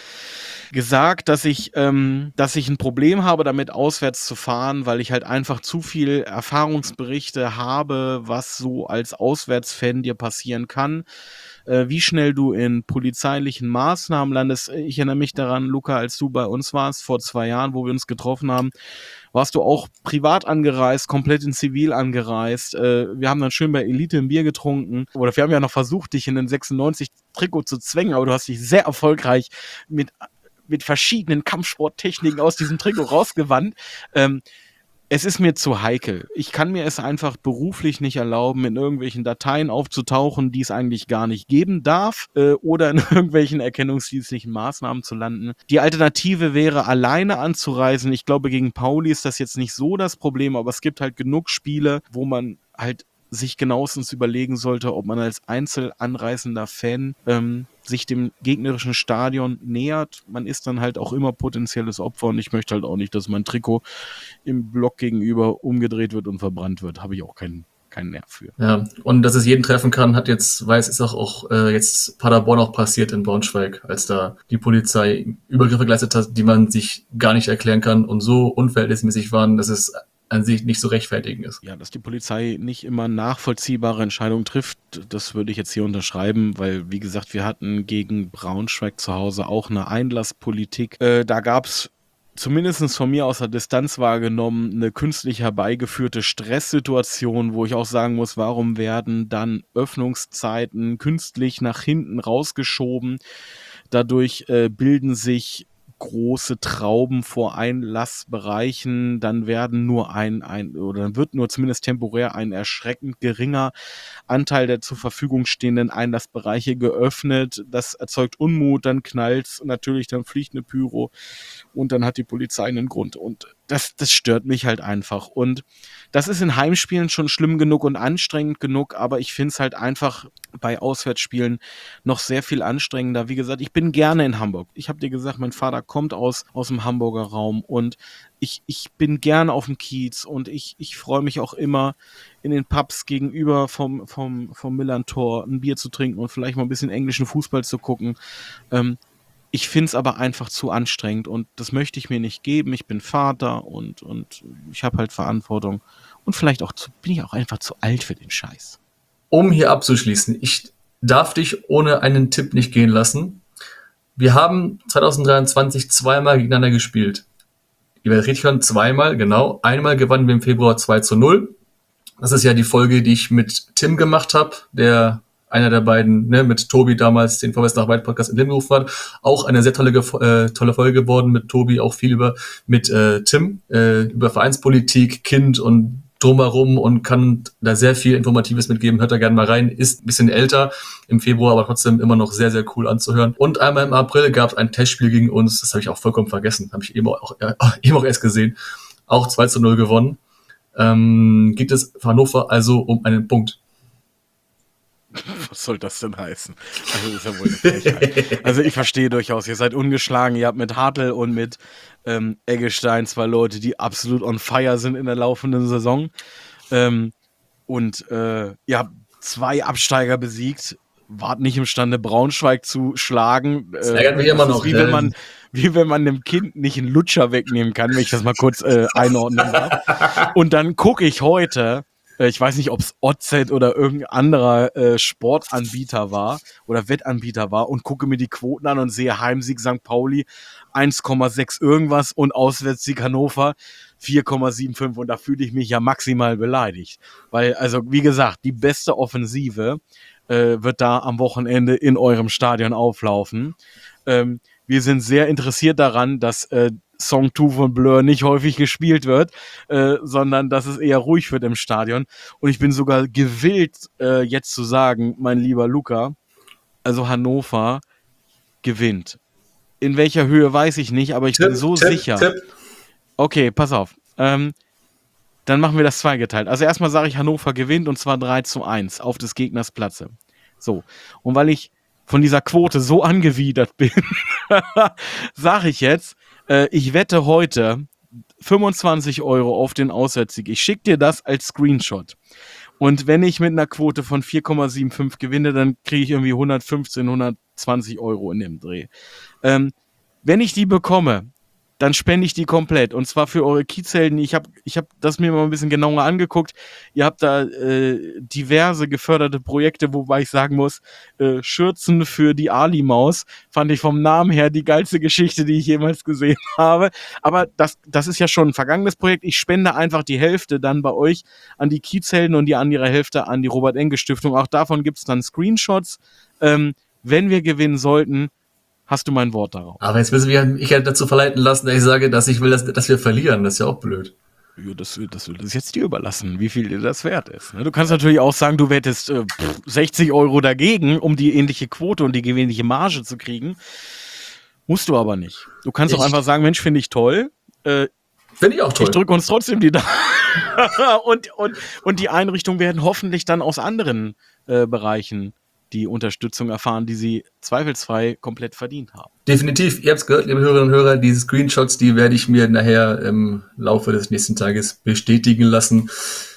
gesagt, dass ich, ähm, dass ich ein Problem habe, damit auswärts zu fahren, weil ich halt einfach zu viel Erfahrungsberichte habe, was so als Auswärtsfan dir passieren kann. Äh, wie schnell du in polizeilichen Maßnahmen landest. Ich erinnere mich daran, Luca, als du bei uns warst, vor zwei Jahren, wo wir uns getroffen haben, warst du auch privat angereist, komplett in Zivil angereist. Äh, wir haben dann schön bei Elite ein Bier getrunken. Oder wir haben ja noch versucht, dich in den sechsundneunzig-Trikot zu zwängen, aber du hast dich sehr erfolgreich mit, mit verschiedenen Kampfsporttechniken aus diesem Trikot rausgewandt. Ähm, Es ist mir zu heikel. Ich kann mir es einfach beruflich nicht erlauben, in irgendwelchen Dateien aufzutauchen, die es eigentlich gar nicht geben darf, äh, oder in irgendwelchen erkennungsdienstlichen Maßnahmen zu landen. Die Alternative wäre, alleine anzureisen. Ich glaube, gegen Pauli ist das jetzt nicht so das Problem, aber es gibt halt genug Spiele, wo man halt sich genauestens überlegen sollte, ob man als einzelanreisender Fan ähm, sich dem gegnerischen Stadion nähert. Man ist dann halt auch immer potenzielles Opfer und ich möchte halt auch nicht, dass mein Trikot im Block gegenüber umgedreht wird und verbrannt wird. Habe ich auch keinen keinen Nerv für. Ja, und dass es jeden treffen kann, hat jetzt, weiß, ist auch, auch äh, jetzt Paderborn auch passiert in Braunschweig, als da die Polizei Übergriffe geleistet hat, die man sich gar nicht erklären kann und so unverhältnismäßig waren, dass es an sich nicht so rechtfertigen ist. Ja, dass die Polizei nicht immer nachvollziehbare Entscheidungen trifft, das würde ich jetzt hier unterschreiben, weil, wie gesagt, wir hatten gegen Braunschweig zu Hause auch eine Einlasspolitik. Äh, da gab es zumindest von mir aus der Distanz wahrgenommen eine künstlich herbeigeführte Stresssituation, wo ich auch sagen muss, warum werden dann Öffnungszeiten künstlich nach hinten rausgeschoben? Dadurch äh, bilden sich große Trauben vor Einlassbereichen, dann werden nur ein, ein oder dann wird nur zumindest temporär ein erschreckend geringer Anteil der zur Verfügung stehenden Einlassbereiche geöffnet. Das erzeugt Unmut, dann knallt's natürlich, dann fliegt eine Pyro und dann hat die Polizei einen Grund. Und das, das stört mich halt einfach. Und das ist in Heimspielen schon schlimm genug und anstrengend genug, aber ich finde es halt einfach bei Auswärtsspielen noch sehr viel anstrengender. Wie gesagt, ich bin gerne in Hamburg. Ich habe dir gesagt, mein Vater kommt aus, aus dem Hamburger Raum und ich, ich bin gerne auf dem Kiez und ich, ich freue mich auch immer, in den Pubs gegenüber vom, vom, vom Millern-Tor ein Bier zu trinken und vielleicht mal ein bisschen englischen Fußball zu gucken. Ähm, Ich finde es aber einfach zu anstrengend und das möchte ich mir nicht geben. Ich bin Vater und, und ich habe halt Verantwortung und vielleicht auch zu, bin ich auch einfach zu alt für den Scheiß. Um hier abzuschließen, ich darf dich ohne einen Tipp nicht gehen lassen. Wir haben zwanzig dreiundzwanzig zweimal gegeneinander gespielt. Ihr werdet richtig hören, zweimal, genau. Einmal gewannen wir im Februar zwei zu null. Das ist ja die Folge, die ich mit Tim gemacht habe, der einer der beiden, ne, mit Tobi damals den Vorwärts nach Weit Podcast in Leben gerufen hat. Auch eine sehr tolle, äh, tolle Folge geworden mit Tobi, auch viel über, mit äh, Tim, äh, über Vereinspolitik, Kind und drumherum und kann da sehr viel Informatives mitgeben. Hört da gerne mal rein. Ist ein bisschen älter im Februar, aber trotzdem immer noch sehr, sehr cool anzuhören. Und einmal im April gab es ein Testspiel gegen uns. Das habe ich auch vollkommen vergessen. Habe ich eben auch, äh, eben auch erst gesehen. Auch zwei zu null gewonnen. Ähm, geht es für Hannover also um einen Punkt. Was soll das denn heißen? Also, das ist ja wohl eine Frechheit. Also ich verstehe durchaus, ihr seid ungeschlagen, ihr habt mit Hartl und mit ähm, Eggestein zwei Leute, die absolut on fire sind in der laufenden Saison. Ähm, und äh, ihr habt zwei Absteiger besiegt, wart nicht imstande, Braunschweig zu schlagen. Das ärgert mich immer noch. Wie wenn man, wie wenn man einem Kind nicht einen Lutscher wegnehmen kann, wenn ich das mal kurz äh, einordnen darf. Und dann gucke ich heute, ich weiß nicht, ob es O Z oder irgendein anderer äh, Sportanbieter war oder Wettanbieter war und gucke mir die Quoten an und sehe Heimsieg Sankt Pauli eins Komma sechs irgendwas und Auswärtssieg Hannover vier Komma fünfundsiebzig und da fühle ich mich ja maximal beleidigt. Weil, also wie gesagt, die beste Offensive äh, wird da am Wochenende in eurem Stadion auflaufen. Ähm, wir sind sehr interessiert daran, dass äh, Song zwei von Blur nicht häufig gespielt wird, äh, sondern dass es eher ruhig wird im Stadion. Und ich bin sogar gewillt, äh, jetzt zu sagen, mein lieber Luca, also Hannover gewinnt. In welcher Höhe weiß ich nicht, aber ich Tipp, bin so Tipp, sicher. Tipp. Okay, pass auf. Ähm, dann machen wir das zweigeteilt. Also erstmal sage ich, Hannover gewinnt und zwar drei zu eins auf des Gegners Platze. So. Und weil ich von dieser Quote so angewidert bin, sage ich jetzt, äh, ich wette heute fünfundzwanzig Euro auf den Auswärtssieg. Ich schicke dir das als Screenshot. Und wenn ich mit einer Quote von vier Komma fünfundsiebzig gewinne, dann kriege ich irgendwie hundertfünfzehn, hundertzwanzig Euro in dem Dreh. Ähm, wenn ich die bekomme, dann spende ich die komplett. Und zwar für eure Kiezhelden. Ich habe ich hab das mir mal ein bisschen genauer angeguckt. Ihr habt da äh, diverse geförderte Projekte, wobei ich sagen muss, äh, Schürzen für die Ali-Maus fand ich vom Namen her die geilste Geschichte, die ich jemals gesehen habe. Aber das, das ist ja schon ein vergangenes Projekt. Ich spende einfach die Hälfte dann bei euch an die Kiezhelden und die andere Hälfte an die Robert-Enke-Stiftung. Auch davon gibt es dann Screenshots. Ähm, wenn wir gewinnen sollten, hast du mein Wort darauf. Aber jetzt müssen wir mich ja dazu verleiten lassen, dass ich sage, dass ich will, dass, dass wir verlieren. Das ist ja auch blöd. Ja, das, das, das ist jetzt dir überlassen, wie viel dir das wert ist. Du kannst natürlich auch sagen, du wettest äh, sechzig Euro dagegen, um die ähnliche Quote und die ähnliche Marge zu kriegen. Musst du aber nicht. Du kannst Ich- auch einfach sagen, Mensch, finde ich toll. Äh, Finde ich auch toll. Ich drücke uns trotzdem die Daumen. und, und, und die Einrichtungen werden hoffentlich dann aus anderen äh, Bereichen die Unterstützung erfahren, die sie zweifelsfrei komplett verdient haben. Definitiv. Ihr habt es gehört, liebe Hörerinnen und Hörer, diese Screenshots, die werde ich mir nachher im Laufe des nächsten Tages bestätigen lassen.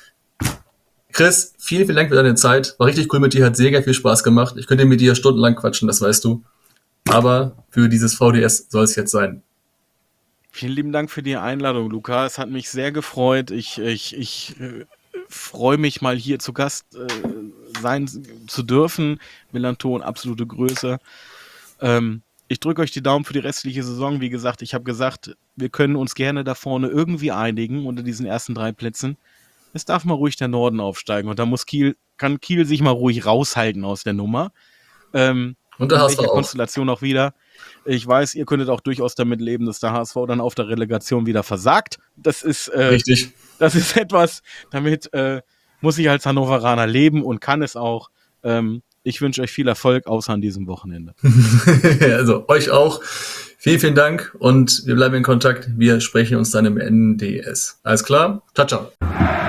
Chris, vielen, vielen Dank für deine Zeit. War richtig cool mit dir, hat sehr viel Spaß gemacht. Ich könnte mit dir stundenlang quatschen, das weißt du. Aber für dieses V D S soll es jetzt sein. Vielen lieben Dank für die Einladung, Luca. Es hat mich sehr gefreut. Ich, ich, ich äh, freue mich mal hier zu Gast äh, sein zu dürfen. Millanton, absolute Größe. Ähm, ich drücke euch die Daumen für die restliche Saison. Wie gesagt, ich habe gesagt, wir können uns gerne da vorne irgendwie einigen unter diesen ersten drei Plätzen. Es darf mal ruhig der Norden aufsteigen und da muss Kiel, kann Kiel sich mal ruhig raushalten aus der Nummer. Ähm, Und der in H S V welcher auch. Konstellation auch wieder. Ich weiß, ihr könntet auch durchaus damit leben, dass der H S V dann auf der Relegation wieder versagt. Das ist, äh, Richtig. das ist etwas, damit äh, muss ich als Hannoveraner leben und kann es auch. Ähm, ich wünsche euch viel Erfolg, außer an diesem Wochenende. Also euch auch. Vielen, vielen Dank und wir bleiben in Kontakt. Wir sprechen uns dann im N D S. Alles klar? Ciao, ciao.